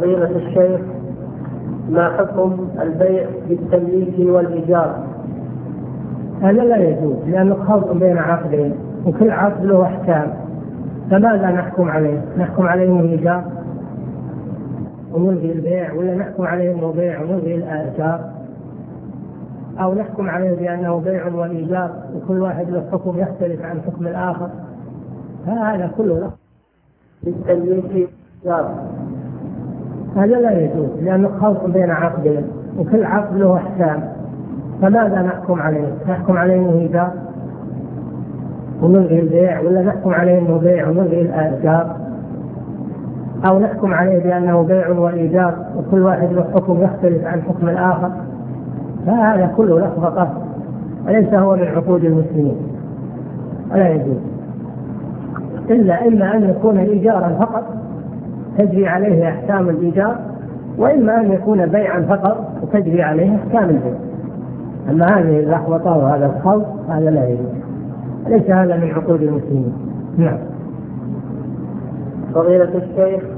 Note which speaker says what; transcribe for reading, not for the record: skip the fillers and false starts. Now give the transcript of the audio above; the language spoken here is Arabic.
Speaker 1: فضيلة الشيخ، ما حكم البيع بالتمليك والإيجار؟
Speaker 2: هذا لا يجوز، لأنه خلط بين عقدين وكل عقد له أحكام، فماذا نحكم عليه؟ نحكم عليه انه إيجار ونلغي البيع، ولا نحكم عليه انه بيع ونلغي الإيجار، أو نحكم عليه بأنه بيع وإيجار وكل واحد له حكم يختلف عن حكم الآخر؟ فهذا كله له
Speaker 1: بالتمليك والإيجار.
Speaker 2: هذا لا يجوز، لأنه خلط بين عقدين وكل عقد له أحكام، فماذا نحكم عليه؟ نحكم عليه انه إيجار ونلغي البيع، ولا نحكم عليه انه بيع ونلغي الإيجار، أو نحكم عليه بأنه بيع وإيجار وكل واحد له حكم يختلف عن حكم الآخر؟ فهذا كله لخبطة وليس هو من عقود المسلمين، ولا يجوز، إلا إما أن يكون إيجارا فقط تجري عليه أحكام الإيجار، وإما أن يكون بيعا فقط وتجري عليه أحكام البيع. أما هذه اللخبطة وهذا الخلط هذا لا يجوز، ليس هذا من عقود المسلمين. نعم.
Speaker 1: فضيلة الشيخ،